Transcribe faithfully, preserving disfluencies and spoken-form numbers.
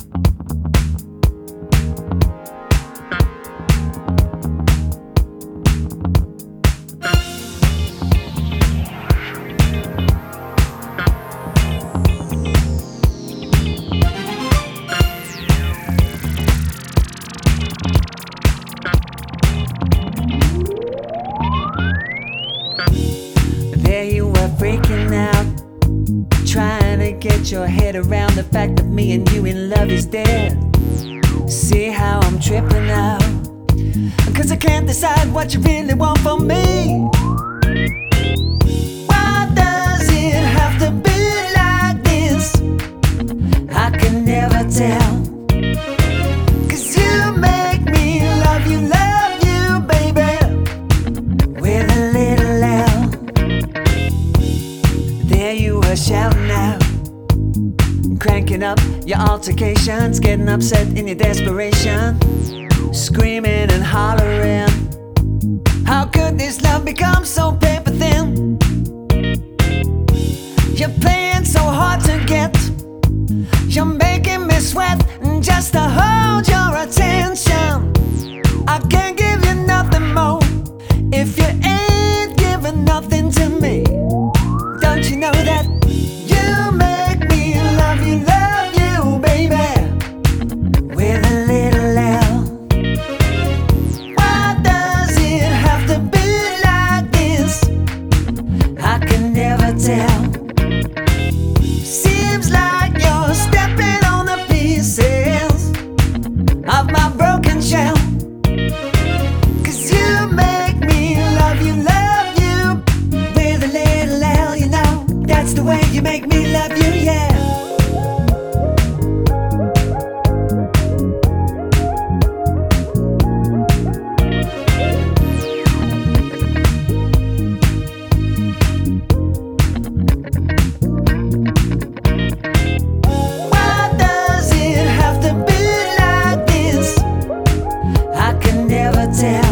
There you were freaking out, trying to get your head around the fact that me and you in love is dead. See how I'm tripping out, cause I can't decide what you really want from me. Why does it have to be like this? I can never tell, cause you make me love you, love you, baby, with a little L. There you were shouting out, cranking up your altercations, getting upset in your desperation, screaming and hollering. How could this love become so paper thin? You're playing so hard to get, you're making me sweat just to hold your attention. I can't give you nothing more if you ain't giving nothing to me. Don't you know that you make me love you, love you, baby, with a little L? Why does it have to be like this? I can never tell. Seems like you're stepping on the pieces of my broken shell, cause you make me love you, love you, with a little L, you know. That's the way you make me love you, yeah. Why does it have to be like this? I can never tell.